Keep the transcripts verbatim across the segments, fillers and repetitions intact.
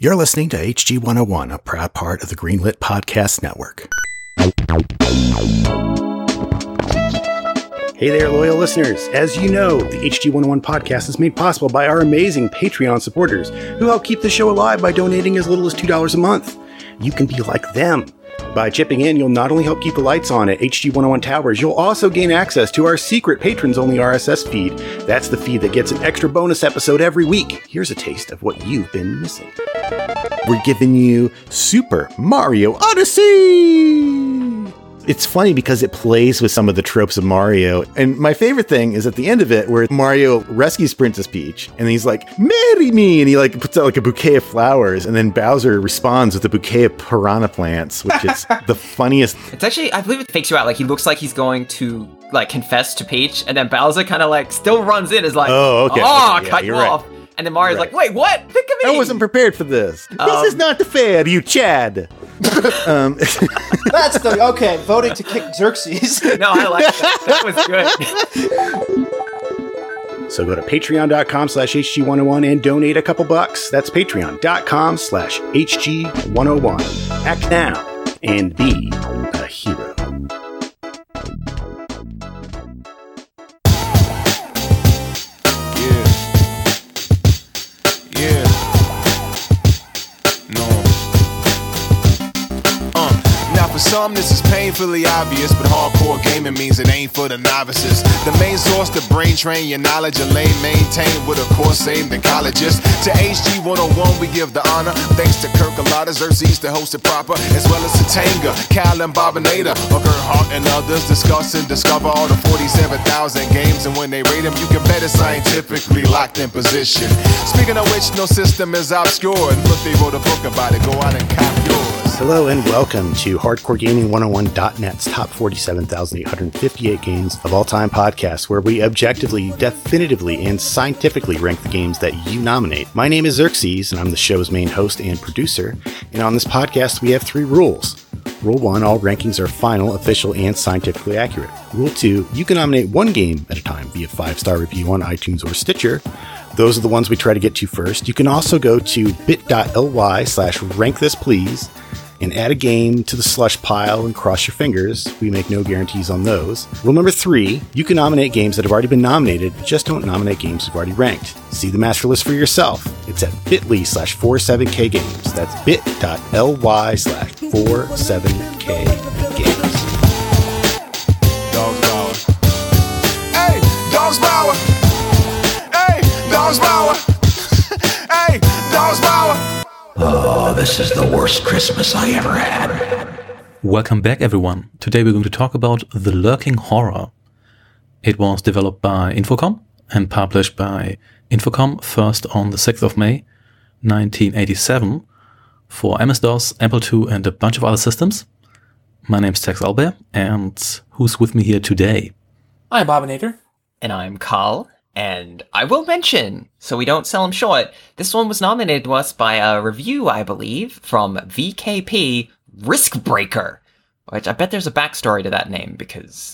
You're listening to H G one oh one, a proud part of the Greenlit Podcast Network. Hey there, loyal listeners. As you know, the H G one oh one podcast is made possible by our amazing Patreon supporters who help keep the show alive by donating as little as two dollars a month. You can be like them. By chipping in, you'll not only help keep the lights on at H G one oh one Towers, you'll also gain access to our secret patrons-only R S S feed. That's the feed that gets an extra bonus episode every week. Here's a taste of what you've been missing. We're giving you Super Mario Odyssey! It's funny because it plays with some of the tropes of Mario. And my favorite thing is at the end of it where Mario rescues Princess Peach and he's like, marry me! And he like puts out like a bouquet of flowers and then Bowser responds with a bouquet of piranha plants, which is the funniest. It's actually, I believe it fakes you out. Like he looks like he's going to like confess to Peach and then Bowser kind of like still runs in is like, oh, okay. oh, okay, yeah, cut you right. off. And then Mario's right. like, wait, what? Think of me! I wasn't prepared for this. Um, this is not fair, you Chad. um, That's the, okay, voting to kick Xerxes. No, I like that. That was good. So go to patreon.com slash HG101 and donate a couple bucks. That's patreon.com slash HG101. Act now and be a hero. Some, this is painfully obvious, but hardcore gaming means it ain't for the novices. The main source to brain train your knowledge, a lane maintained with a course aimed at colleges. To H G one oh one, we give the honor, thanks to Kirk Alada, Xerxes to host it proper, as well as Satanga, Cal and Bobinator, Hart and others discuss and discover all the forty-seven thousand games, and when they rate them, you can bet it's scientifically locked in position. Speaking of which, no system is obscure, and look, they wrote a book about it, go out and cop yours. Hello and welcome to Hardcore Gaming one oh one dot net's top forty-seven thousand eight hundred fifty-eight games of all time podcast, where we objectively, definitively, and scientifically rank the games that you nominate. My name is Xerxes, and I'm the show's main host and producer. And on this podcast, we have three rules. Rule one, all rankings are final, official, and scientifically accurate. Rule two, you can nominate one game at a time via five-star review on iTunes or Stitcher. Those are the ones we try to get to first. You can also go to bit.ly slash rank this please and add a game to the slush pile and cross your fingers. We make no guarantees on those. Rule number three, you can nominate games that have already been nominated, just don't nominate games you've already ranked. See the master list for yourself. It's at bit.ly slash 47k games. That's bit.ly slash 47k games. Dogs Power. Hey, Dogs Power. Hey, Dogs Power. Hey, Dogs Power. Oh, this is the worst Christmas I ever had. Welcome back, everyone. Today we're going to talk about The Lurking Horror. It was developed by Infocom and published by Infocom first on the sixth of May, nineteen eighty-seven for M S-DOS, Apple two, and a bunch of other systems. My name's Tex Albert, and who's with me here today? I'm Bobinator. And I'm Carl. And I will mention, so we don't sell them short, this one was nominated to us by a review, I believe, from V K P Riskbreaker, which I bet there's a backstory to that name because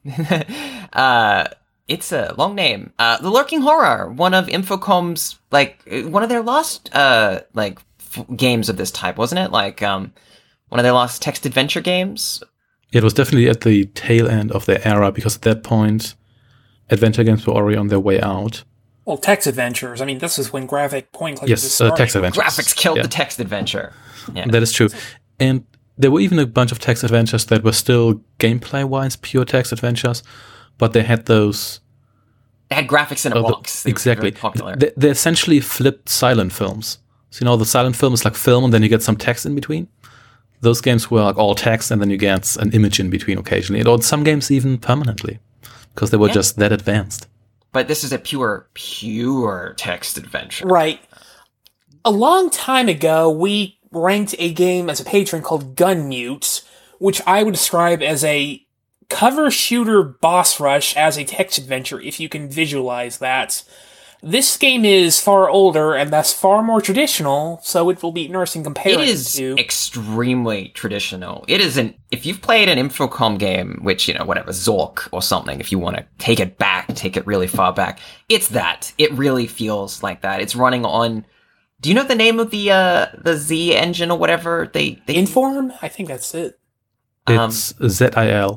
uh, it's a long name. Uh, The Lurking Horror, one of Infocom's, like, one of their last, uh, like, f- games of this type, wasn't it? Like, um, one of their last text adventure games? It was definitely at the tail end of their era because at that point, adventure games were already on their way out. Well, text adventures. I mean, this is when graphic point clickers Yes, uh, text adventures. Graphics killed yeah. the text adventure. Yeah. That is true. And there were even a bunch of text adventures that were still gameplay-wise pure text adventures, but they had those... They had graphics in a uh, box. The, exactly. Popular. They, they're essentially flipped silent films. So, you know, the silent film is like film and then you get some text in between. Those games were like all text and then you get an image in between occasionally. Or some games even permanently. Because they were yeah. just that advanced. But this is a pure, pure text adventure. Right. A long time ago, we ranked a game as a patron called Gunmute, which I would describe as a cover shooter boss rush as a text adventure, if you can visualize that. This game is far older and thus far more traditional, so it will be interesting comparing It is to. extremely traditional. It isn't, if you've played an Infocom game, which, you know, whatever, Zork or something, if you want to take it back, take it really far back, it's that. It really feels like that. It's running on Do you know the name of the uh, the Z engine or whatever they, they Inform? I think that's it. It's um, Z I L.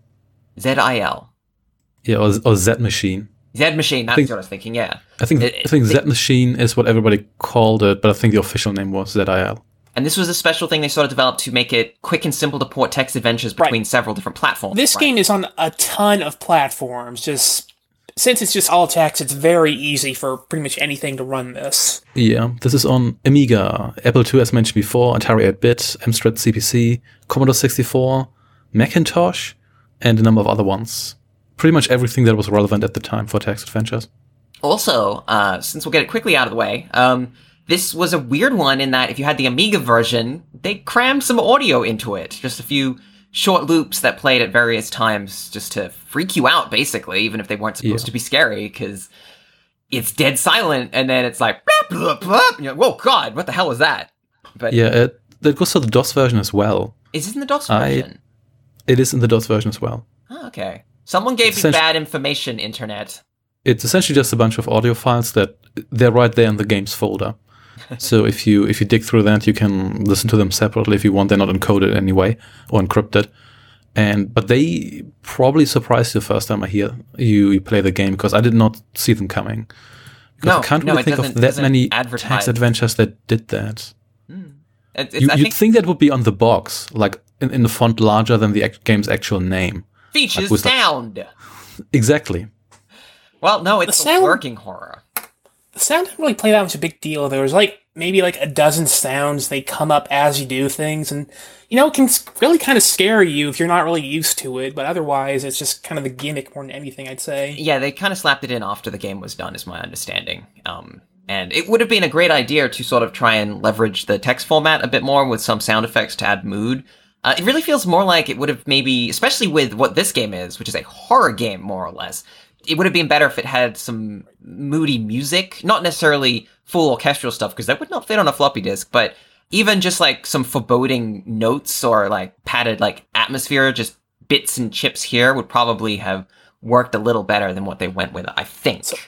Z I L. Yeah, or, or Z Machine. Z Machine, that's think, what I was thinking, yeah. I think it, I think they, Z Machine is what everybody called it, but I think the official name was Z I L. And this was a special thing they sort of developed to make it quick and simple to port text adventures between right. several different platforms. This right? game is on a ton of platforms. Just since it's just all text, it's very easy for pretty much anything to run this. Yeah, this is on Amiga, Apple two as mentioned before, Atari eight-bit, Amstrad C P C, Commodore sixty-four, Macintosh, and a number of other ones. Pretty much everything that was relevant at the time for text adventures. Also, uh, since we'll get it quickly out of the way, um, this was a weird one in that if you had the Amiga version, they crammed some audio into it. Just a few short loops that played at various times just to freak you out, basically, even if they weren't supposed yeah. to be scary, because it's dead silent, and then it's like, blah, blah, blah. You're like, whoa, God, what the hell was that? But yeah, it, that goes for the DOS version as well. Is it in the DOS version? I, it is in the DOS version as well. Oh, okay. Someone gave me bad information, Internet. It's essentially just a bunch of audio files that they're right there in the games folder. So if you if you dig through that, you can listen to them separately if you want. They're not encoded anyway or encrypted. And but they probably surprised you the first time I hear you, you play the game, because I did not see them coming. Because no, I can't no, really think of that many advertise. text adventures that did that. Hmm. It, you, I you'd think, think that would be on the box, like in, in the font larger than the act- game's actual name. Features like sound. Like, exactly. Well, no, it's the sound, a working horror. The sound didn't really play that much a big deal. There was like maybe like a dozen sounds. They come up as you do things, and you know it can really kind of scare you if you're not really used to it. But otherwise, it's just kind of the gimmick more than anything, I'd say. Yeah, they kind of slapped it in after the game was done, is my understanding. Um, and it would have been a great idea to sort of try and leverage the text format a bit more with some sound effects to add mood. Uh, it really feels more like it would have maybe, especially with what this game is, which is a horror game, more or less, it would have been better if it had some moody music, not necessarily full orchestral stuff, because that would not fit on a floppy disk, but even just like some foreboding notes or like padded like atmosphere, just bits and chips here would probably have worked a little better than what they went with, I think. So,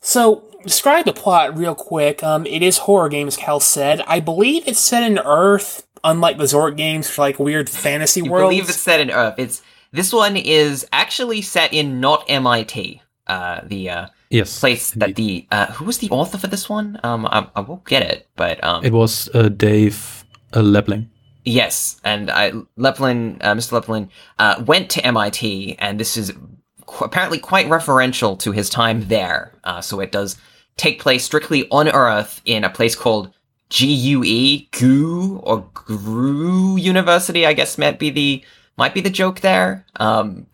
so describe the plot real quick. Um, it is horror game, as Cal said. I believe it's set in Earth. Unlike the Zork games, for like weird fantasy you worlds. I believe it's set in Earth. It's this one is actually set in not M I T. Uh, the uh, yes, place indeed. that the uh, who was the author for this one? Um, I, I won't get it, but um, it was uh, Dave uh, Lepling. Yes, and I, Lepling, uh, Mister Lepling, uh, went to M I T, and this is qu- apparently quite referential to his time there. Uh, so it does take place strictly on Earth in a place called G U E, G U, or G R U University, I guess might be the, might be the joke there. Um,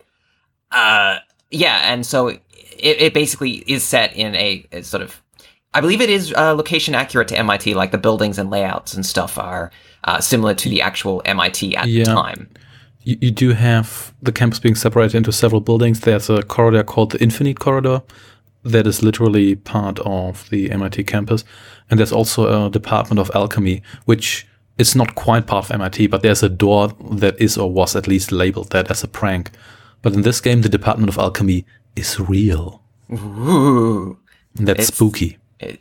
uh, yeah, and so it, it basically is set in a, a sort of, I believe it is uh, location accurate to M I T, like the buildings and layouts and stuff are uh, similar to the actual M I T at yeah. the time. You, you do have the campus being separated into several buildings. There's a corridor called the Infinite Corridor that is literally part of the M I T campus. And there's also a Department of Alchemy, which is not quite part of M I T, but there's a door that is or was at least labeled that as a prank. But in this game, the Department of Alchemy is real. Ooh. And that's it's, spooky. It,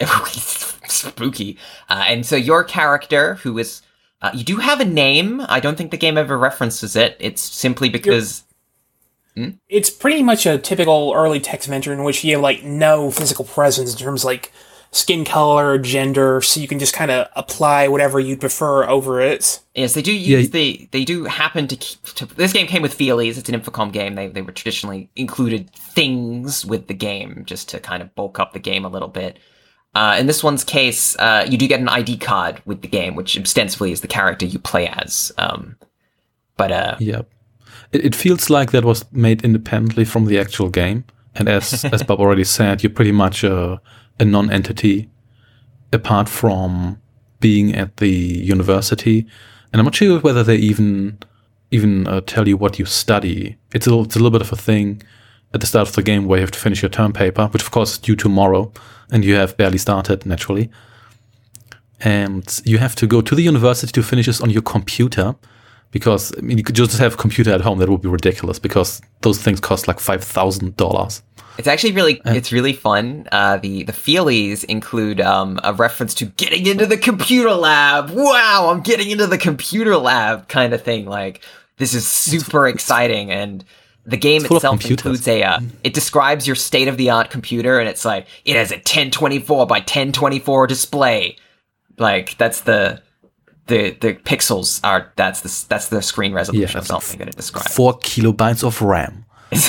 spooky. Uh, and so your character, who is... Uh, you do have a name. I don't think the game ever references it. It's simply because... Hmm? It's pretty much a typical early text adventure in which you have, like, no physical presence in terms of, like, skin color, gender, so you can just kind of apply whatever you prefer over it. Yes, they do use yeah. the, they do happen to keep, to, this game came with feelies, it's an Infocom game, they, they were traditionally included things with the game, just to kind of bulk up the game a little bit. Uh, in this one's case, uh, you do get an I D card with the game, which ostensibly is the character you play as. Um, but, uh... Yeah. It, it feels like that was made independently from the actual game, and as, as Bob already said, you're pretty much a... a non-entity apart from being at the university. And I'm not sure whether they even even uh, tell you what you study. It's a, little, it's a little bit of a thing at the start of the game where you have to finish your term paper, which of course is due tomorrow, and you have barely started, naturally. And you have to go to the university to finish this on your computer, Because I mean, you could just have a computer at home. That would be ridiculous because those things cost like five thousand dollars. It's actually really, it's really fun. Uh, the, the feelies include, um, a reference to getting into the computer lab. Wow, I'm getting into the computer lab kind of thing. Like, this is super it's, exciting. And the game itself includes a, uh, it describes your state-of-the-art computer, and it's like, it has a ten twenty-four by ten twenty-four display. Like, that's the, the, the pixels are, that's the, that's the screen resolution yeah, of something that it describes. Four kilobytes of RAM.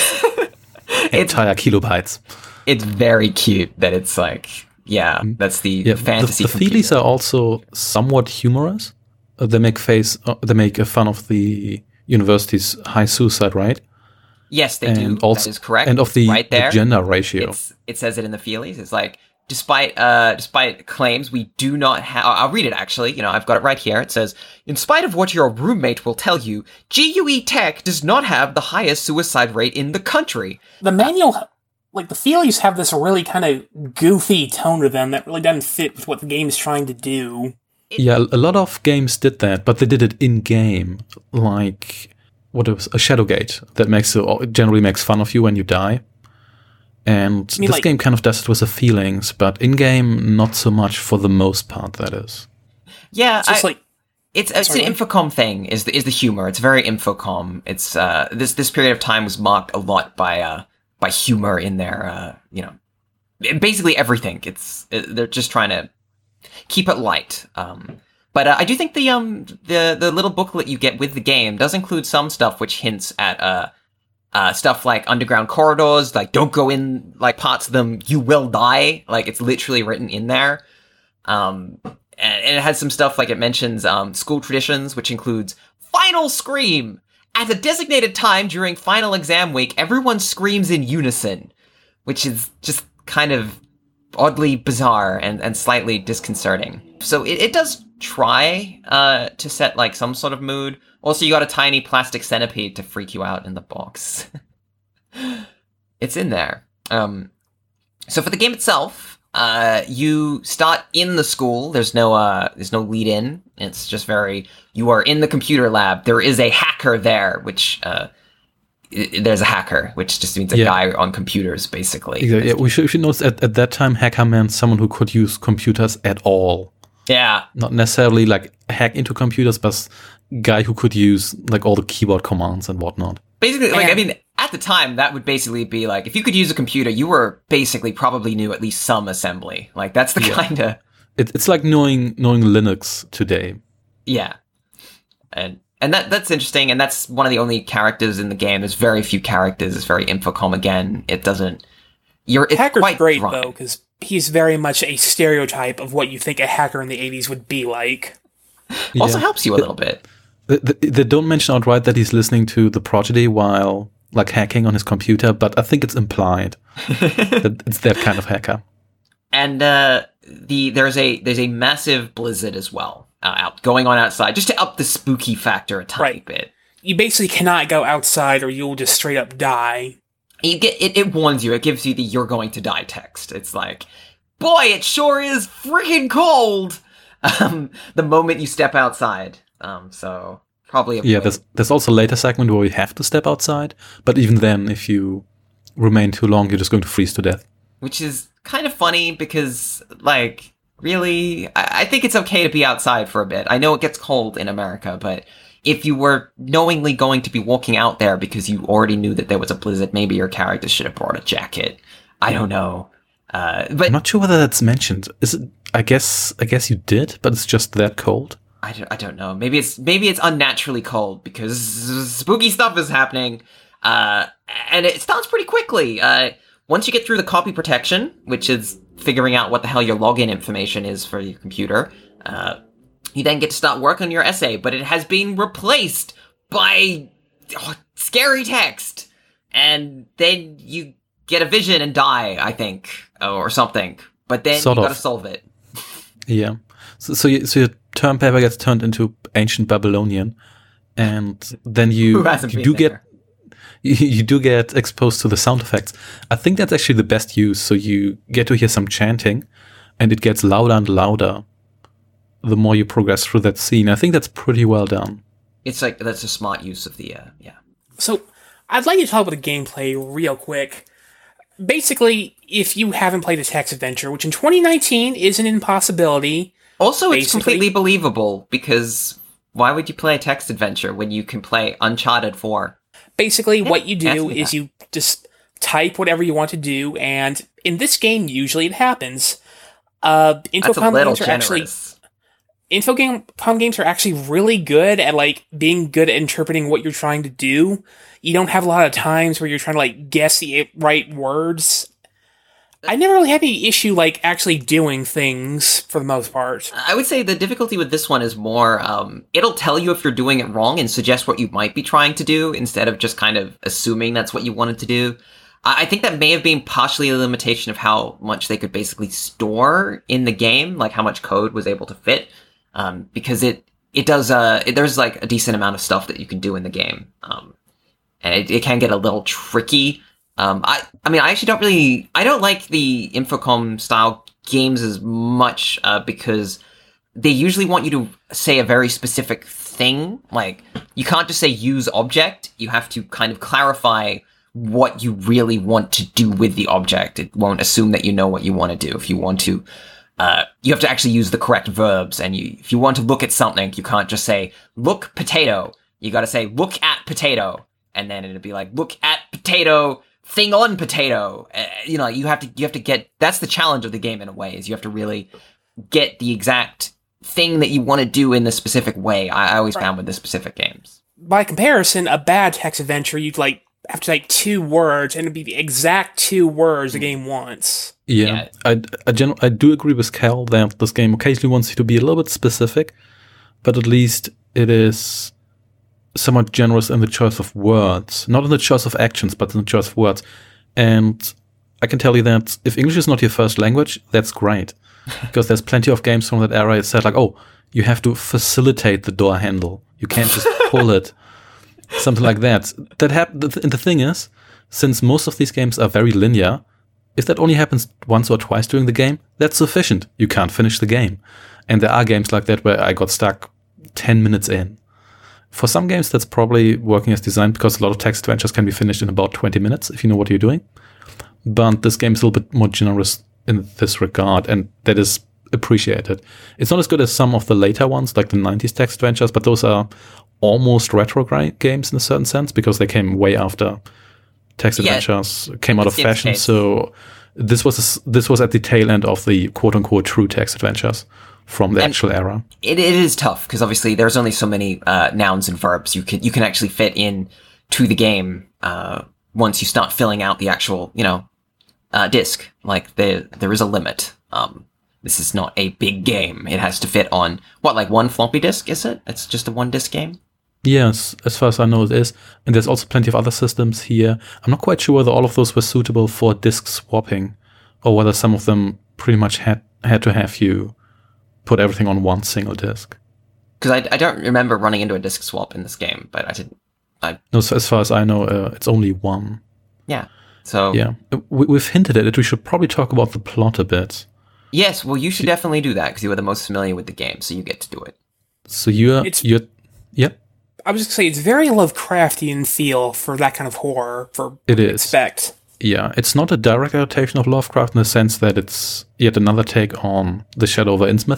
Entire kilobytes. It's very cute that it's like, yeah, that's the, yeah, the fantasy. The, the feelies are also somewhat humorous. Uh, they make face, uh, they make fun of the university's high suicide rate. Yes, they and do. Also, that is correct. And of the, right there, the gender ratio. It's, it says it in the feelies. It's like, despite uh, despite claims, we do not have... I'll read it, actually. You know, I've got it right here. It says, in spite of what your roommate will tell you, G U E Tech does not have the highest suicide rate in the country. The manual... Like, the feelies have this really kind of goofy tone to them that really doesn't fit with what the game is trying to do. Yeah, a lot of games did that, but they did it in-game. Like, what was a Shadowgate that makes generally makes fun of you when you die. And I mean, this like, game kind of does it with the feelings, but in-game, not so much for the most part, that is. Yeah, it's just I, like... It's, it's sorry, an Infocom thing, is the, is the humor. It's very Infocom. It's, uh, this, this period of time was marked a lot by, uh, by humor in their, uh, you know, basically everything. It's, it, they're just trying to keep it light. Um, but uh, I do think the, um, the, the little booklet you get with the game does include some stuff which hints at, uh, Uh, stuff like underground corridors, like don't go in like parts of them, you will die. Like it's literally written in there. Um, and, and it has some stuff like it mentions um, school traditions, which includes Final Scream. At a designated time during final exam week, everyone screams in unison, which is just kind of oddly bizarre and, and slightly disconcerting. So it, it does try uh, to set like some sort of mood. Also, you got a tiny plastic centipede to freak you out in the box. It's in there. Um, so for the game itself, uh, you start in the school. There's no, uh, there's no lead in. It's just very, you are in the computer lab. There is a hacker there, which, uh, I- there's a hacker, which just means a Yeah. guy on computers, basically. Exactly. Yeah, we should, we should notice at, at that time, hacker meant someone who could use computers at all. Yeah. Not necessarily like hack into computers, but guy who could use like all the keyboard commands and whatnot. Basically, like, I mean, at the time, that would basically be like, if you could use a computer, you were basically probably knew at least some assembly. Like, that's the Yeah. kind of... It, it's like knowing knowing Linux today. Yeah. And and that that's interesting, and that's one of the only characters in the game. There's very few characters. It's very Infocom again. It doesn't... You're it's Hacker's quite great, dry. though, because he's very much a stereotype of what you think a hacker in the eighties would be like. Also Yeah. helps you a little bit. They, they, they don't mention outright that he's listening to The Prodigy while like hacking on his computer, but I think it's implied that it's that kind of hacker. And uh, the there's a there's a massive blizzard as well uh, out going on outside, just to up the spooky factor a tiny Right. bit. You basically cannot go outside or you'll just straight up die. You get it, it warns you. It gives you the "you're going to die" text. It's like, boy, it sure is freaking cold. Um, the moment you step outside. Um, so probably avoid. Yeah, there's there's also a later segment where you have to step outside, but even then, if you remain too long, you're just going to freeze to death. Which is kind of funny because, like, really, I, I think it's okay to be outside for a bit. I know it gets cold in America, but if you were knowingly going to be walking out there because you already knew that there was a blizzard, maybe your character should have brought a jacket. I don't know. Uh, but I'm not sure whether that's mentioned. Is it? I guess I guess you did, but it's just that cold. I don't, I don't know. Maybe it's maybe it's unnaturally cold because spooky stuff is happening, uh, and it starts pretty quickly. Uh, once you get through the copy protection, which is figuring out what the hell your login information is for your computer, uh, you then get to start work on your essay. But it has been replaced by oh, scary text, and then you get a vision and die, I think, or something. But then Sort you of. gotta solve it. Yeah. So so, you, so your term paper gets turned into ancient Babylonian, and then you Who hasn't you been do there? get you, you do get exposed to the sound effects. I think that's actually the best use. So you get to hear some chanting, and it gets louder and louder the more you progress through that scene. I think that's pretty well done. it's like that's a smart use of the uh, yeah. So, I'd like to talk about the gameplay real quick. Basically, if you haven't played a text adventure, which in twenty nineteen is an impossibility. Also, it's basically- completely believable, because why would you play a text adventure when you can play Uncharted four? Basically, what you do ask me is that. you just type whatever you want to do, and in this game, usually it happens. Uh, That's a Infocom little games are actually generous. Infocom games are actually really good at like being good at interpreting what you're trying to do. You don't have a lot of times where you're trying to like guess the right words. I never really had any issue like actually doing things for the most part. I would say the difficulty with this one is more, um, it'll tell you if you're doing it wrong and suggest what you might be trying to do instead of just kind of assuming that's what you wanted to do. I I think that may have been partially a limitation of how much they could basically store in the game, like how much code was able to fit, um, because it, it does, uh, it, there's like a decent amount of stuff that you can do in the game. Um, and it, it can get a little tricky. Um, I, I mean, I actually don't really, I don't like the Infocom style games as much, uh, because they usually want you to say a very specific thing. Like, you can't just say use object. You have to kind of clarify what you really want to do with the object. It won't assume that you know what you want to do. If you want to, uh, you have to actually use the correct verbs. And you, if you want to look at something, you can't just say, look potato. You gotta say, look at potato. And then it'd be like, look at potato, thing on potato. Uh, you know, you have to, you have to get, that's the challenge of the game in a way, is you have to really get the exact thing that you want to do in the specific way. I, I always Right. found with the specific games. By comparison, a bad text adventure, you'd like have to type two words, and it'd be the exact two words the game wants. Yeah, Yeah. I, I, gen- I do agree with Cal that this game occasionally wants you to be a little bit specific, but at least it is somewhat generous in the choice of words. Not in the choice of actions, but in the choice of words. And I can tell you that if English is not your first language, that's great. Because there's plenty of games from that era that said like, oh, you have to facilitate the door handle. You can't just pull it. Something like that. That hap- And the thing is, since most of these games are very linear, if that only happens once or twice during the game, that's sufficient. You can't finish the game. And there are games like that where I got stuck ten minutes in. For some games, that's probably working as designed, because a lot of text adventures can be finished in about twenty minutes if you know what you're doing. But this game is a little bit more generous in this regard, and that is appreciated. It's not as good as some of the later ones, like the nineties text adventures, but those are almost retro gra- games in a certain sense, because they came way after text Yeah, adventures came out of it's the fashion. case. So this was a s this was at the tail end of the quote-unquote true text adventures from the And- actual era. It, it is tough because obviously there's only so many uh, nouns and verbs you can you can actually fit in to the game uh, once you start filling out the actual you know uh, disc. Like there there is a limit. Um, this is not a big game. It has to fit on what, like one floppy disk? Is it? It's just a one disc game. Yes, as far as I know it is. And there's also plenty of other systems here. I'm not quite sure whether all of those were suitable for disk swapping, or whether some of them pretty much had, had to have you put everything on one single disk. Because I, I don't remember running into a disk swap in this game, but I didn't. I No, so as far as I know, uh, it's only one. yeah. So Yeah, we, we've hinted at it. We should probably talk about the plot a bit. yes, well you should definitely do that because you are the most familiar with the game, so you get to do it. So you're, It's- you're, yeah, I was just gonna say, it's very Lovecraftian feel for that kind of horror, for It what you is. expect. yeah. It's not a direct adaptation of Lovecraft in the sense that it's yet another take on The Shadow over Innsmouth,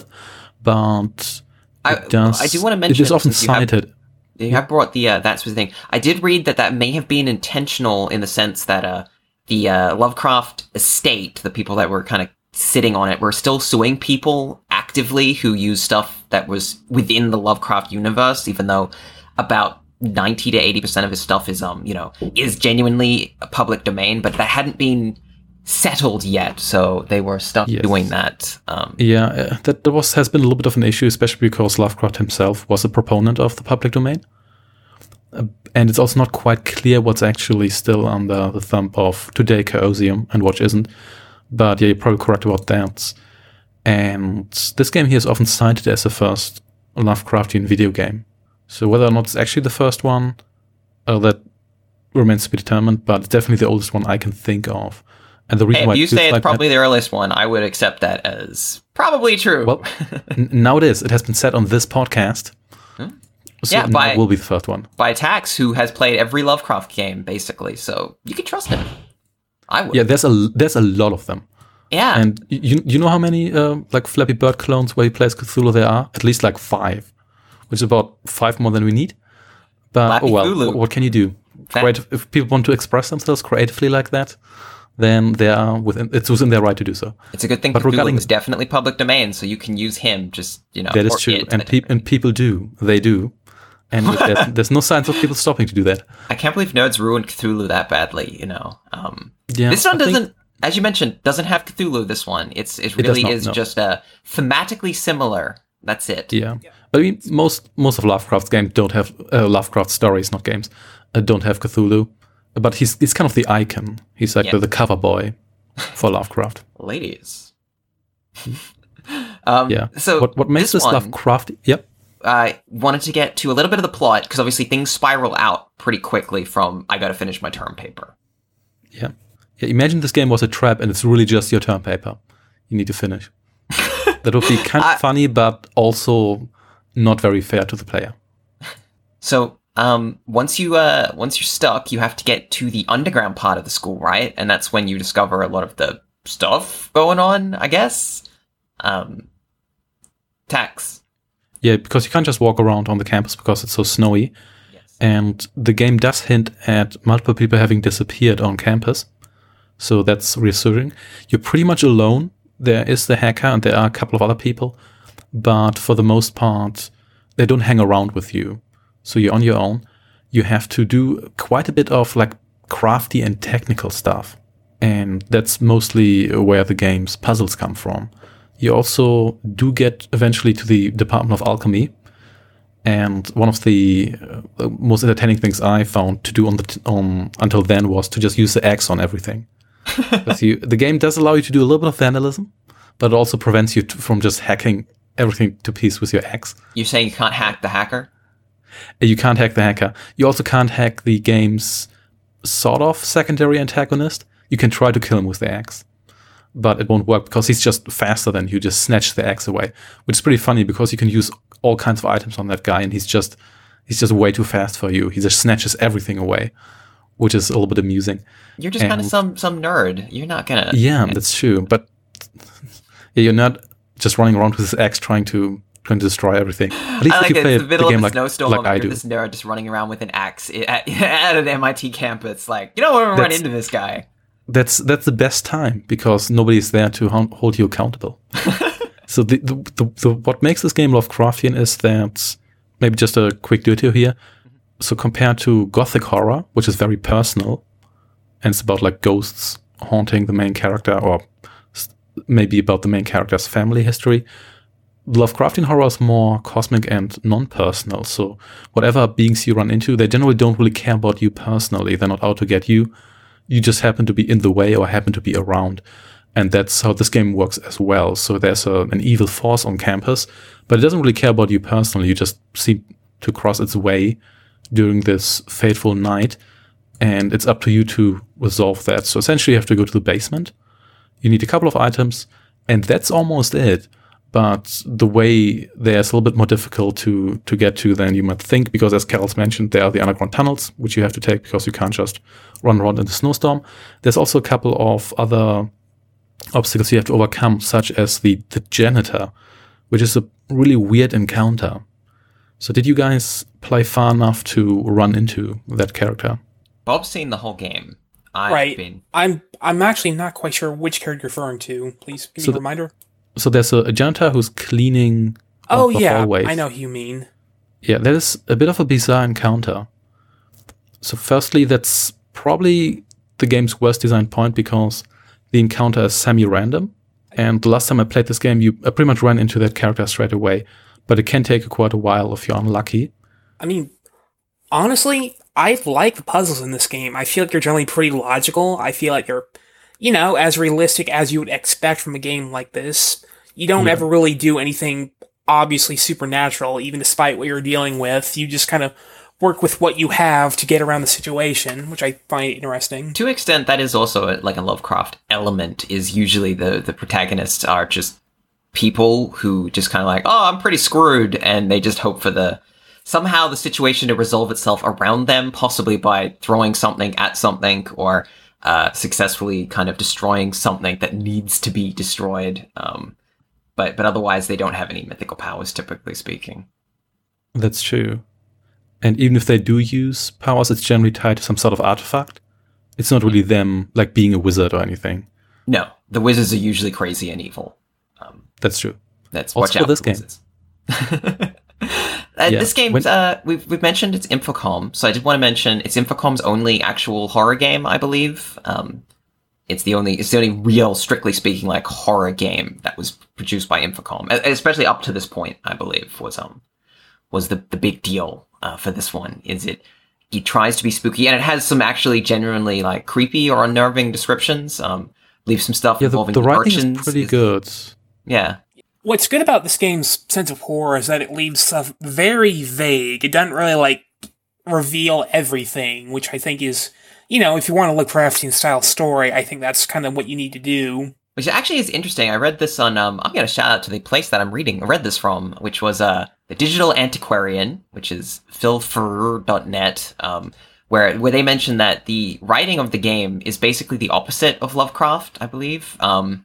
but I, it does. I do want to mention it is often since you have- cited. You have brought the uh, that specific thing. I did read that that may have been intentional in the sense that uh, the uh, Lovecraft estate, the people that were kind of sitting on it, were still suing people actively who used stuff that was within the Lovecraft universe, even though about ninety to eighty percent of his stuff is um you know is genuinely a public domain, but that hadn't been settled yet, so they were stuck Yes. doing that. Um, Yeah, uh, that, that was has been a little bit of an issue, especially because Lovecraft himself was a proponent of the public domain. Uh, and it's also not quite clear what's actually still under the thumb of today Chaosium and what isn't. But yeah, you're probably correct about that. And this game here is often cited as the first Lovecraftian video game. So whether or not it's actually the first one, uh, that remains to be determined, but it's definitely the oldest one I can think of. And the reason Hey, why if I you do say it's like that- probably the earliest one, I would accept that as probably true. Well, n- now it is. It has been said on this podcast. So Yeah, now by- will be the first one. By Tax, who has played every Lovecraft game, basically. So you can trust him. I would. Yeah, there's a there's a lot of them. Yeah. And you you know how many uh, like Flappy Bird clones where he plays Cthulhu there are? At least like five, which is about five more than we need. But Flappy oh well, Cthulhu. what, what can you do? Fa- Creative, if people want to express themselves creatively like that, then they are within it's within their right to do so. It's a good thing But Cthulhu regarding- was definitely public domain, so you can use him just, you know. That is or true, it. and pe- and people do, they do, and there's, there's no signs of people stopping to do that. I can't believe nerds ruined Cthulhu that badly, you know. Um, Yeah, this one I think- doesn't, as you mentioned, doesn't have Cthulhu, this one. It's It really not, is no. just uh, thematically similar. That's it. Yeah, but I mean, most most of Lovecraft's games don't have uh, Lovecraft stories, not games, uh, don't have Cthulhu. But he's he's kind of the icon. He's like Yeah. the, the cover boy for Lovecraft. Ladies. um, Yeah. So what what makes this, one, Lovecraft? Yep. I wanted to get to a little bit of the plot, because obviously things spiral out pretty quickly from I gotta finish my term paper. Yeah. Yeah. Imagine this game was a trap, and it's really just your term paper. You need to finish. That would be kind of I- funny, but also not very fair to the player. So, um, once you uh, once you're stuck, you have to get to the underground part of the school, right? And that's when you discover a lot of the stuff going on, I guess. Um, Tax. Yeah, because you can't just walk around on the campus because it's so snowy. Yes. And the game does hint at multiple people having disappeared on campus. So that's reassuring. You're pretty much alone. There is the hacker and there are a couple of other people. But for the most part, they don't hang around with you. So you're on your own. You have to do quite a bit of like crafty and technical stuff. And that's mostly where the game's puzzles come from. You also do get eventually to the Department of Alchemy. And one of the uh, most entertaining things I found to do on the t- on until then was to just use the axe on everything. Because you, the game does allow you to do a little bit of vandalism, but it also prevents you to, from just hacking everything to pieces with your axe. You're saying you can't hack the hacker? You can't hack the hacker. You also can't hack the game's sort of secondary antagonist. You can try to kill him with the axe, but it won't work because he's just faster than you. Just snatch the axe away, which is pretty funny because you can use all kinds of items on that guy, and he's just he's just way too fast for you. He just snatches everything away, which is a little bit amusing. You're just kind of And- some some nerd. You're not gonna. Yeah, that's true. But yeah, you're not just running around with this axe trying to trying to destroy everything. At least I if like you it. play It's the the middle game of a like, snowstorm. like I and do. This nerd just running around with an axe at, at an M I T campus. Like, you don't want to run That's- into this guy. That's that's the best time because nobody's there to hon- hold you accountable. So the, the, the, the what makes this game Lovecraftian is that maybe just a quick detail here. So compared to Gothic horror, which is very personal, and it's about like ghosts haunting the main character, or s- maybe about the main character's family history, Lovecraftian horror is more cosmic and non-personal. So whatever beings you run into, they generally don't really care about you personally. They're not out to get you. You just happen to be in the way or happen to be around. And that's how this game works as well. So there's a, an evil force on campus, but it doesn't really care about you personally. You just seem to cross its way during this fateful night, and it's up to you to resolve that. So essentially you have to go to the basement. You need a couple of items, and that's almost it. But the way there's a little bit more difficult to, to get to than you might think, because as Carol's mentioned, there are the underground tunnels, which you have to take because you can't just run around in the snowstorm. There's also a couple of other obstacles you have to overcome, such as the, the janitor, which is a really weird encounter. So did you guys play far enough to run into that character? Bob's seen the whole game. I've right. been. I'm I'm actually not quite sure which character you're referring to. Please give So me a the- reminder. So there's a, a janitor who's cleaning Oh the yeah, hallways. I know who you mean. Yeah, that is a bit of a bizarre encounter. So firstly, that's probably the game's worst design point because the encounter is semi-random. And the last time I played this game, you I pretty much ran into that character straight away. But it can take quite a while if you're unlucky. I mean, honestly, I like the puzzles in this game. I feel like they're generally pretty logical. I feel like they're, you know, as realistic as you would expect from a game like this. You don't Yeah. ever really do anything obviously supernatural, even despite what you're dealing with. You just kind of work with what you have to get around the situation, which I find interesting. To an extent, that is also a, like a Lovecraft element. Is usually the the protagonists are just people who just kind of like, oh, I'm pretty screwed, and they just hope for the somehow the situation to resolve itself around them, possibly by throwing something at something or uh, successfully kind of destroying something that needs to be destroyed. Um, but but otherwise, they don't have any mythical powers, typically speaking. That's true. And even if they do use powers, it's generally tied to some sort of artifact. It's not really them, like being a wizard or anything. No, the wizards are usually crazy and evil. Um, That's true. That's also watch for out this for game. wizards. uh, Yeah, This game, when- uh, we've we've mentioned it's Infocom, so I did want to mention it's Infocom's only actual horror game, I believe. Um, it's the only it's the only real, strictly speaking, like horror game that was produced by Infocom, e- especially up to this point. I believe was um was the the big deal uh, for this one. Is it? He tries to be spooky, and it has some actually genuinely like creepy or unnerving descriptions. Um, leave some stuff Yeah, the, involving the writing urchins. is pretty Is- good. Yeah. What's good about this game's sense of horror is that it leaves stuff very vague. It doesn't really, like, reveal everything, which I think is, you know, if you want a Lovecraftian-style story, I think that's kind of what you need to do. Which actually is interesting. I read this on, um, I'm going to shout out to the place that I'm reading, I read this from, which was uh, the Digital Antiquarian, which is phil ferrer dot net, um, where where they mentioned that the writing of the game is basically the opposite of Lovecraft, I believe. Um,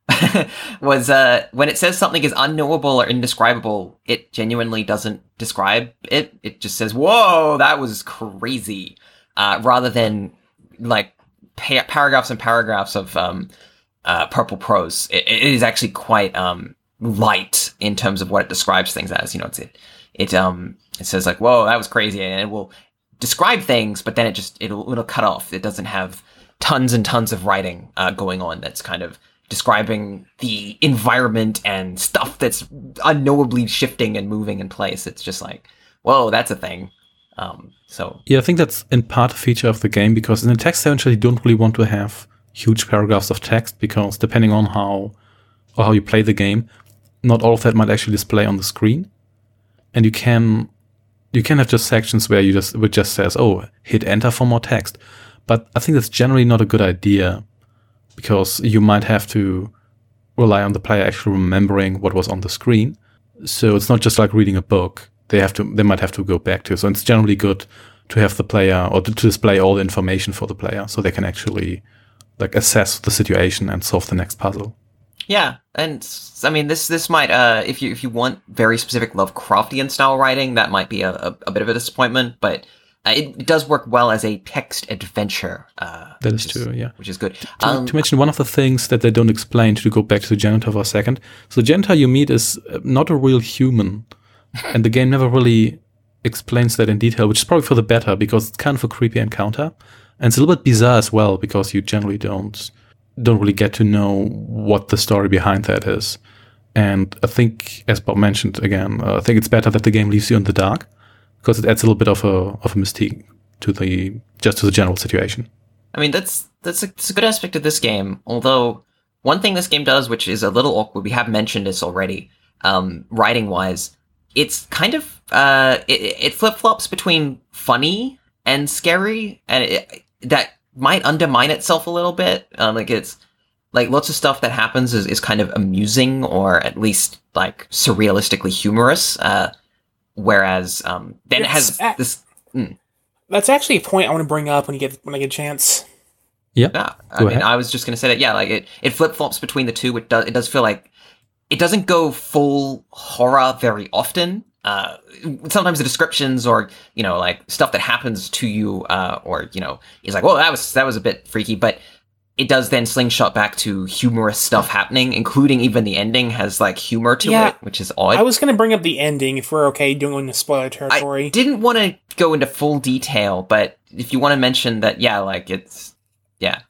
was uh, when it says something is unknowable or indescribable, it genuinely doesn't describe it. It just says, whoa, that was crazy, uh, rather than like pa- paragraphs and paragraphs of um, uh, purple prose. It, it is actually quite um, light in terms of what it describes things as. You know, it's, it it um it says like, whoa, that was crazy, and it will describe things, but then it just it'll it'll cut off. It doesn't have tons and tons of writing uh, going on that's kind of describing the environment and stuff that's unknowably shifting and moving in place. It's just like, whoa, that's a thing. Um, so Yeah, I think that's in part a feature of the game, because in the text section you don't really want to have huge paragraphs of text, because depending on how or how you play the game, not all of that might actually display on the screen. And you can you can have just sections where you just it just says, oh, hit enter for more text. But I think that's generally not a good idea, because you might have to rely on the player actually remembering what was on the screen. So it's not just like reading a book. They have to, they might have to go back to. So it's generally good to have the player, or to, to display all the information for the player, so they can actually like assess the situation and solve the next puzzle. yeah, and I mean this this might uh if you if you want very specific Lovecraftian style writing, that might be a, a, a bit of a disappointment, but uh, it does work well as a text adventure. Uh, That is which true, yeah. which is good. To, Um, to mention one of the things that they don't explain, to go back to the janitor for a second. So the janitor you meet is uh, not a real human, and the game never really explains that in detail, which is probably for the better, because it's kind of a creepy encounter. And it's a little bit bizarre as well, because you generally don't don't really get to know what the story behind that is. And I think, as Bob mentioned again, uh, I think it's better that the game leaves you in the dark, because it adds a little bit of a of a mystique to the just to the general situation. I mean, that's that's a, that's a good aspect of this game. Although one thing this game does, which is a little awkward, we have mentioned this already, um, writing wise, it's kind of uh, it, it flip flops between funny and scary, and it, that might undermine itself a little bit. Um, like it's like lots of stuff that happens is, is kind of amusing, or at least like surrealistically humorous. Uh, whereas um, then it has It's a- this. Mm, That's actually a point I want to bring up when you get when I get a chance. Yeah. Yeah, I Go mean, ahead. I was just going to say that. Yeah, like it, it flip flops between the two. It does, it does feel like it doesn't go full horror very often. Uh, sometimes the descriptions, or you know, like stuff that happens to you, uh, or you know, is like, well, that was that was a bit freaky, but it does then slingshot back to humorous stuff happening, including even the ending has like humor to Yeah. it, which is odd. I was going to bring up the ending if we're okay doing the spoiler I territory. didn't want to go into full detail, but if you want to mention that, yeah, like it's, yeah.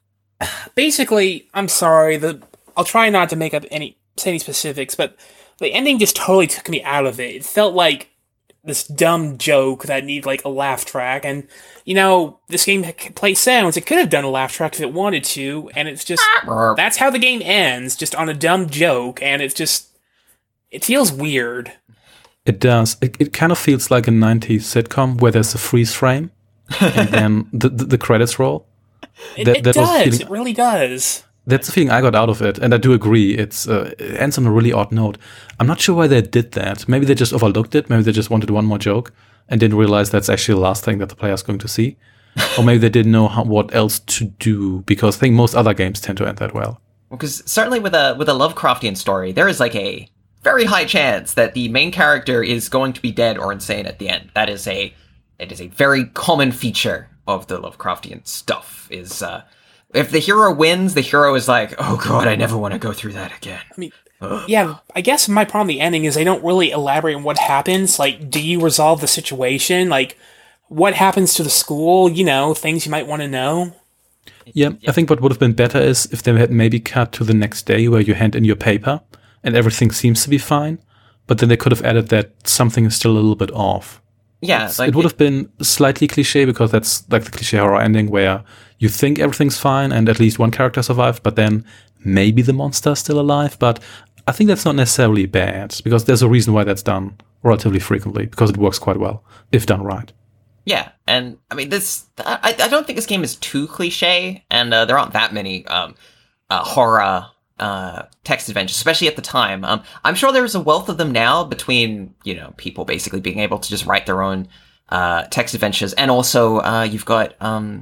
Basically, I'm sorry. The I'll try not to make up any say any specifics, but the ending just totally took me out of it. It felt like this dumb joke that needed like a laugh track, and you know this game plays sounds. It could have done a laugh track if it wanted to, and it's just that's how the game ends, just on a dumb joke, and it's just it feels weird. It does. It, it kind of feels like a nineties sitcom where there's a freeze frame and then the, the, the credits roll. It, That- it that was does. feeling- It really does. That's the feeling I got out of it, and I do agree. It's uh, it ends on a really odd note. I'm not sure why they did that. Maybe they just overlooked it. Maybe they just wanted one more joke and didn't realize that's actually the last thing that the player's going to see. Or maybe they didn't know how, what else to do, because I think most other games tend to end that well. Because certainly with a with a Lovecraftian story, there is like a very high chance that the main character is going to be dead or insane at the end. That is a it is a very common feature of the Lovecraftian stuff. Is uh, if the hero wins, the hero is like, oh god, I never want to go through that again. I mean, yeah, I guess my problem with the ending is they don't really elaborate on what happens. Like, do you resolve the situation? Like, what happens to the school? You know, things you might want to know. Yeah, I think what would have been better is if they had maybe cut to the next day where you hand in your paper and everything seems to be fine, but then they could have added that something is still a little bit off. Yeah, like it would have been slightly cliche, because that's like the cliche horror ending where you think everything's fine and at least one character survived, but then maybe the monster's still alive. But I think that's not necessarily bad, because there's a reason why that's done relatively frequently, because it works quite well if done right. Yeah, and I mean, this I, I don't think this game is too cliche, and uh, there aren't that many um, uh, horror uh, text adventures, especially at the time. Um, I'm sure there's a wealth of them now between, you know, people basically being able to just write their own uh, text adventures, and also uh, you've got um,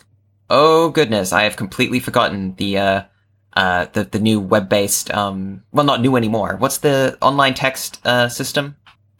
oh goodness, I have completely forgotten the uh, uh, the the new web-based um, well, not new anymore. What's the online text uh, system?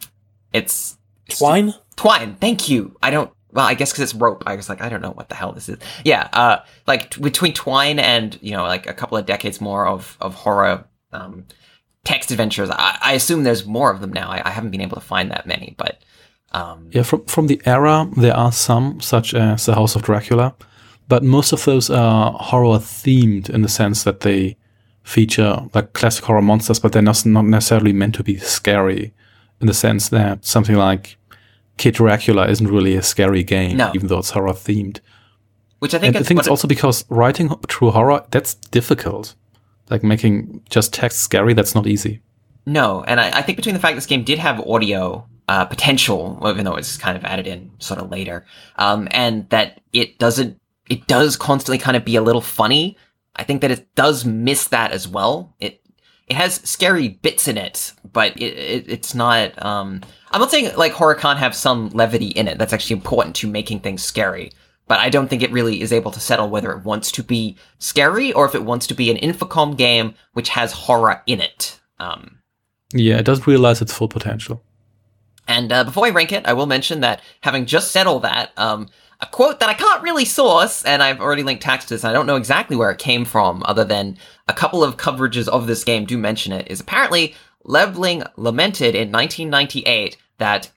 It's Twine? Twine, thank you. I don't, well, I guess because it's rope. I was like, I don't know what the hell this is. Yeah, uh, like t- between Twine and, you know, like a couple of decades more of, of horror um, text adventures, I, I assume there's more of them now. I, I haven't been able to find that many, but. Um, yeah, from, from the era, there are some, such as The House of Dracula, but most of those are horror themed in the sense that they feature like classic horror monsters, but they're not, not necessarily meant to be scary, in the sense that something like Kid Dracula isn't really a scary game, no. even though it's horror themed. Which I think, and I think it's also because writing true horror, that's difficult. Like making just text scary, that's not easy. No, and I, I think between the fact this game did have audio uh, potential, even though it's kind of added in sort of later, um, and that it doesn't, it does constantly kind of be a little funny. I think that it does miss that as well. It it has scary bits in it, but it, it it's not. Um, I'm not saying like horror can't have some levity in it. That's actually important to making things scary. But I don't think it really is able to settle whether it wants to be scary or if it wants to be an Infocom game which has horror in it. Um, yeah, it doesn't realize its full potential. And uh, before I rank it, I will mention that having just said all that, um, a quote that I can't really source, and I've already linked text to this, and I don't know exactly where it came from, other than a couple of coverages of this game do mention it, is apparently Lebling lamented in nineteen ninety-eight that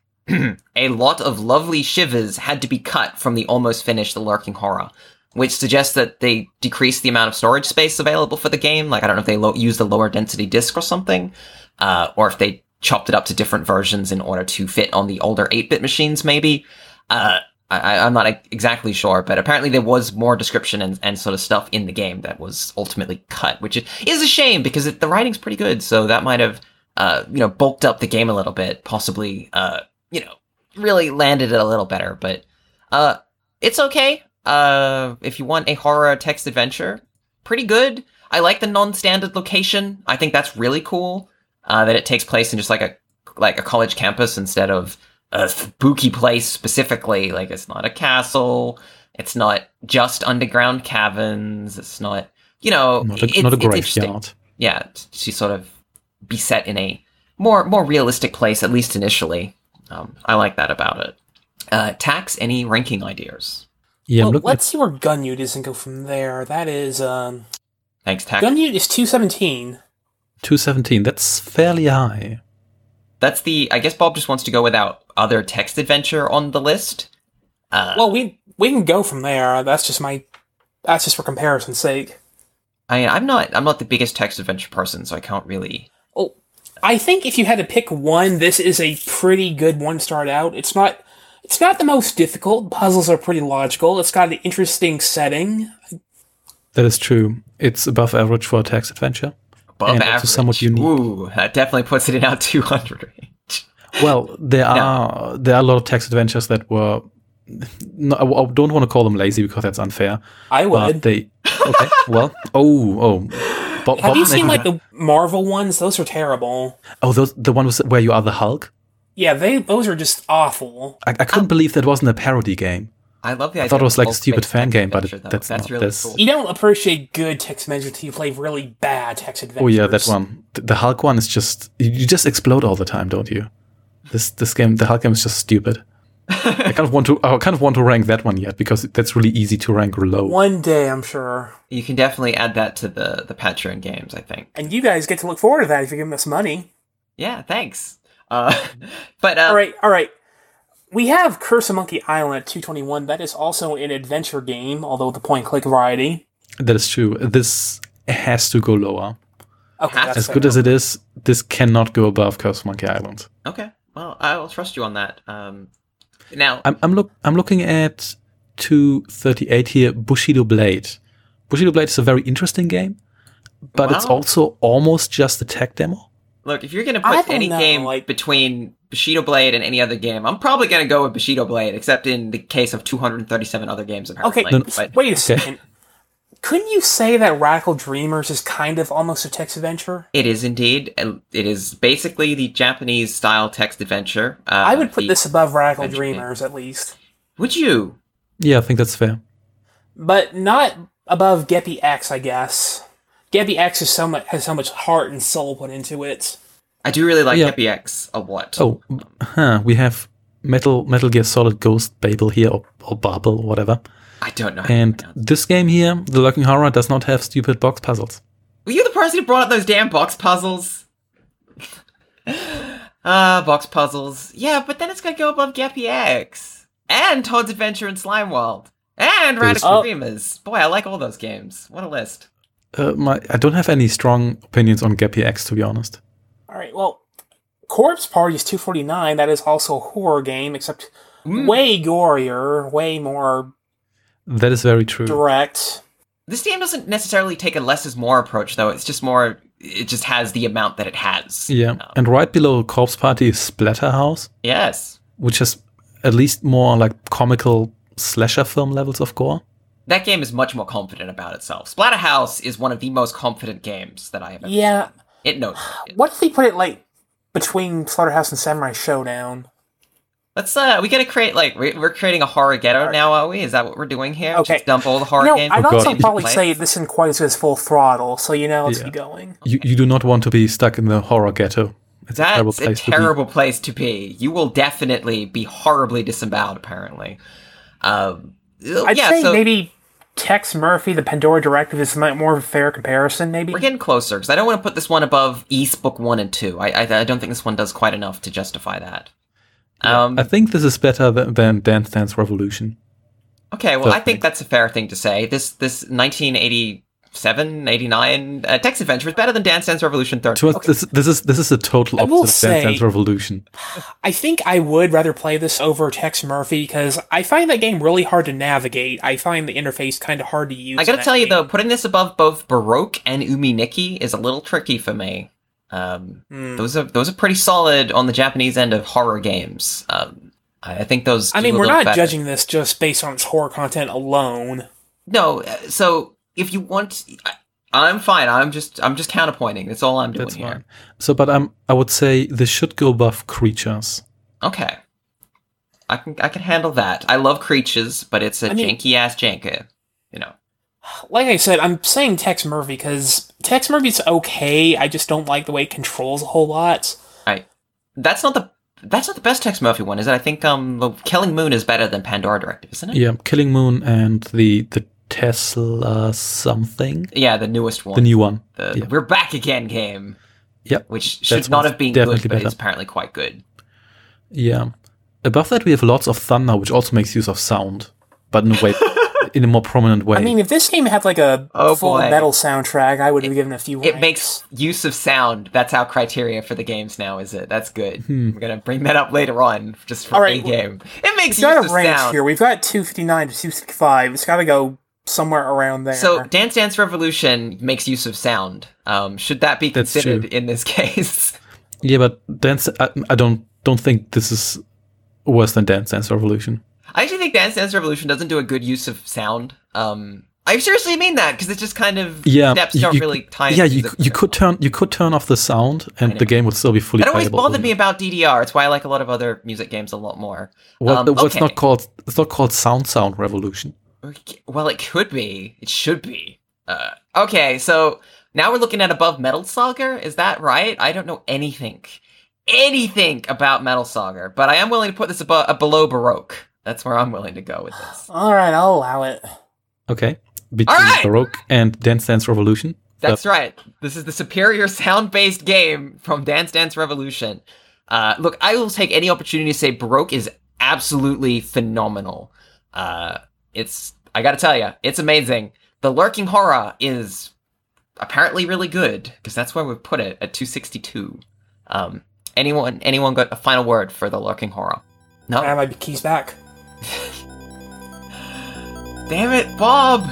a lot of lovely shivers had to be cut from the almost finished The Lurking Horror, which suggests that they decreased the amount of storage space available for the game. Like, I don't know if they lo- used a lower density disc or something, uh, or if they chopped it up to different versions in order to fit on the older eight-bit machines, maybe. Uh, I, I'm not exactly sure, but apparently there was more description and, and sort of stuff in the game that was ultimately cut, which is a shame because it, the writing's pretty good, so that might have, uh, you know, bulked up the game a little bit, possibly, uh, you know, really landed it a little better, but, uh, it's okay. Uh, if you want a horror text adventure, pretty good. I like the non-standard location. I think that's really cool, uh, that it takes place in just like a, like a college campus instead of a spooky place specifically. Like, it's not a castle. It's not just underground caverns. It's not, you know, not a, it, not a it's graveyard. Yeah, to sort of be set in a more, more realistic place, at least initially. Um, I like that about it. Uh, Tax, any ranking ideas? Yeah, well, look, let's see where Gunute is and go from there. That is, um... Thanks, Tax. Gunute is two seventeen. two seventeen, that's fairly high. That's the... I guess Bob just wants to go without other text adventure on the list. Uh, well, we we can go from there. That's just my... That's just for comparison's sake. I mean, I'm not, I'm not the biggest text adventure person, so I can't really... Oh, I think if you had to pick one, this is a pretty good one to start out. It's not... It's not the most difficult. Puzzles are pretty logical. It's got an interesting setting. That is true. It's above average for a text adventure. Above and average. Also somewhat unique. Ooh, that definitely puts it in our two hundred range. Well, there are no. there are a lot of text adventures that were no, I, I don't want to call them lazy because that's unfair. I would. But they okay. Well, oh, oh. Bob, Have Bob you seen making- like the Marvel ones? Those are terrible. Oh, those the one was where you are the Hulk. Yeah, they those are just awful. I, I couldn't believe that wasn't a parody game. I love the idea. I thought it was of like a Hulk-based stupid fan text game, but adventure, it, though. that's, that's not really this. cool. You don't appreciate good text adventure until you play really bad text adventures. Oh yeah, that one. The, the Hulk one is just you you just explode all the time, don't you? This this game, the Hulk game is just stupid. I kind of want to I kind of want to rank that one yet because that's really easy to rank low. One day, I'm sure. You can definitely add that to the the Patreon games, I think. And you guys get to look forward to that if you give us money. Yeah, thanks. Uh, but uh, All right, all right. We have Curse of Monkey Island at two twenty-one. That is also an adventure game, although with the point-click variety. That is true. This has to go lower. Okay, As that's As fair. good as it is, this cannot go above Curse of Monkey Island. okay, well, I will trust you on that. Um, now, I'm I'm look I'm looking at two thirty-eight here, Bushido Blade. Bushido Blade is a very interesting game, but it's Wow. also almost just a tech demo. look, if you're going to I put don't any know, game like- between Bushido Blade and any other game, I'm probably going to go with Bushido Blade, except in the case of two hundred thirty-seven other games, apparently. Okay, No, no. But wait a second. Couldn't you say that Radical Dreamers is kind of almost a text adventure? it is indeed. and It is basically the Japanese-style text adventure. Uh, I would put the- this above Radical adventure game. Dreamers, at least. Would you? Yeah, I think that's fair. But not above Geppy X, I guess. Geppy X is so much, has so much heart and soul put into it. I do really like Yeah. Happy X a lot. Oh, huh. We have Metal Metal Gear Solid Ghost Babel here, or, or Babel, whatever. I don't know. how to And pronounce this game here, The Lurking Horror, does not have stupid box puzzles. it. Were you the person who brought up those damn box puzzles? Ah, box puzzles. Yeah, but then it's gonna go above Gappy X. And Toad's Adventure in Slime World. And Radical Oh. Dreamers. Boy, I like all those games. What a list. Uh, my, I don't have any strong opinions on Gappy X, to be honest. Alright, well, Corpse Party is two forty-nine. That is also a horror game, except Mm. way gorier, way more That is very true. direct. This game doesn't necessarily take a less is more approach, though. It's just more, it just has the amount that it has. Yeah, Um, and right below Corpse Party is Splatterhouse, yes. which has at least more like comical slasher film levels of gore. That game is much more confident about itself. Splatterhouse is one of the most confident games that I have ever Yeah, seen. It knows. it. what if they put it, like, between Slaughterhouse and Samurai Showdown? Let's, uh, we gotta create, like, we- we're creating a horror ghetto now, are we? Is that what we're doing here? Okay. Just dump all the horror No, games? I'd Oh, also God. probably Play? say this isn't quite as good as Full Throttle, so you know, let's Yeah. keep going. You you do not want to be stuck in the horror ghetto. It's a terrible That's a place to be. terrible place to be. You will definitely be horribly disemboweled, apparently. Um, I'd yeah, say so maybe Tex Murphy, the Pandora Directive, is mi- more of a fair comparison, maybe. we're getting closer, because I don't want to put this one above East Book one and two. I, I, I don't think this one does quite enough to justify that. Um, I think this is better than, than Dance Dance Revolution. Okay, well, I Definitely. think that's a fair thing to say. This this nineteen eighty-seven, eighty-nine uh, text adventure is better than Dance Dance Revolution To thirteen. us, this, this is this is a total I will opposite of Dance say- Dance Revolution. I think I would rather play this over Tex Murphy because I find that game really hard to navigate. I find the interface kind of hard to use. I in gotta that tell you game. though, putting this above both Baroque and Umi Nikki is a little tricky for me. Um, Hmm. Those are those are pretty solid on the Japanese end of horror games. Um, I I think those. I do mean, a we're little not better. judging this just based on its horror content alone. No, uh, so if you want, I, I'm fine. I'm just I'm just counterpointing. That's all I'm doing That's here. fine. So, but um, I would say this should go above Creatures. Okay. I can I can handle that. I love Creatures, but it's a I mean- janky ass janker. You know. Like I said, I'm saying Tex Murphy because Tex Murphy's okay. I just don't like the way it controls a whole lot. I that's not the that's not the best Tex Murphy one, is it? I think um the Killing Moon is better than Pandora Directive, isn't it? Yeah, Killing Moon and the the Tesla something, Yeah, the newest one. the new one. The yeah. We're Back Again game, Yep. which should That's not one's have been good, definitely but better. is apparently quite good. Yeah. Above that, we have Lords of Thunder, which also makes use of sound, but in a way, in a more prominent way. I mean, if this game had like a Oh, full boy. metal soundtrack, I would have given a few. It ranks. makes use of sound. That's our criteria for the games now, is it? That's good. Hmm. We're gonna bring that up later on, just for All right, a game. It makes We've got use a of range sound. here. We've got two fifty-nine to two sixty-five. It's got to go somewhere around there. So, Dance Dance Revolution makes use of sound. Um, should that be That's considered true. in this case? yeah, but Dance, I, I don't don't think this is worse than Dance Dance Revolution. I actually think Dance Dance Revolution doesn't do a good use of sound. Um, I seriously mean that because it's just kind of yeah, steps you, don't you, really tie. Yeah, you you could turn you could turn off the sound and the game would still be fully. That always playable. bothered me about D D R. It's why I like a lot of other music games a lot more. What, um, what's okay. not called? It's not called Sound Sound Revolution. Well, it could be. It should be. Uh, okay, so now we're looking at above Metal Saga. Is that right? I don't know anything, anything about Metal Saga, but I am willing to put this above, uh, below Baroque. That's where I'm willing to go with this. All right, I'll allow it. Okay, between right. Baroque and Dance Dance Revolution. That's uh, right. This is the superior sound-based game from Dance Dance Revolution. Uh, look, I will take any opportunity to say Baroque is absolutely phenomenal. Uh, it's, I gotta tell you, it's amazing. The Lurking Horror is apparently really good, because that's where we put it, at two sixty-two. Um, anyone anyone got a final word for The Lurking Horror? No? I have my keys back. Damn it, Bob!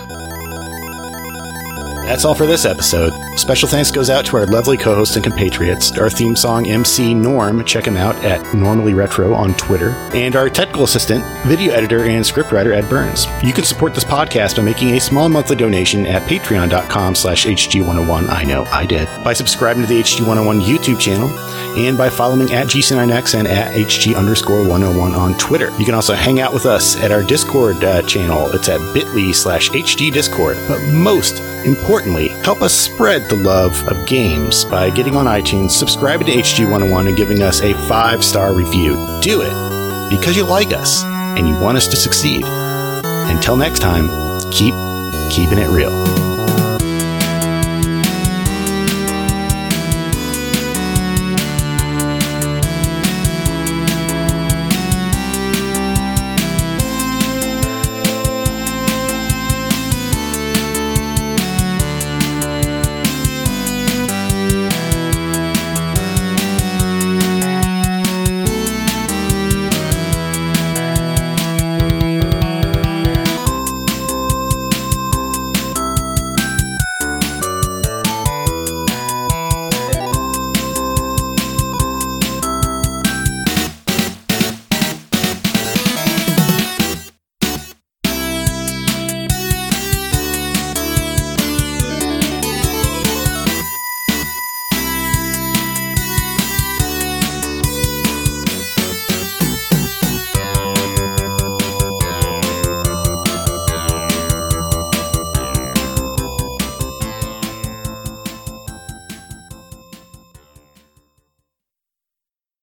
That's all for this episode. Special thanks goes out to our lovely co-hosts and compatriots, our theme song M C Norm, check him out at Normally Retro on Twitter, and our technical assistant, video editor, and scriptwriter Ed Burns. You can support this podcast by making a small monthly donation at patreon.com slash HG101. I know, I did. By subscribing to the H G one oh one YouTube channel, and by following at G C nine X and at HG underscore 101 on Twitter. You can also hang out with us at our Discord uh, channel. It's at bit.ly slash HG Discord. But most importantly, help us spread the love of games by getting on iTunes, subscribing to H G one oh one, and giving us a five-star review. Do it because you like us and you want us to succeed. Until next time, keep keeping it real.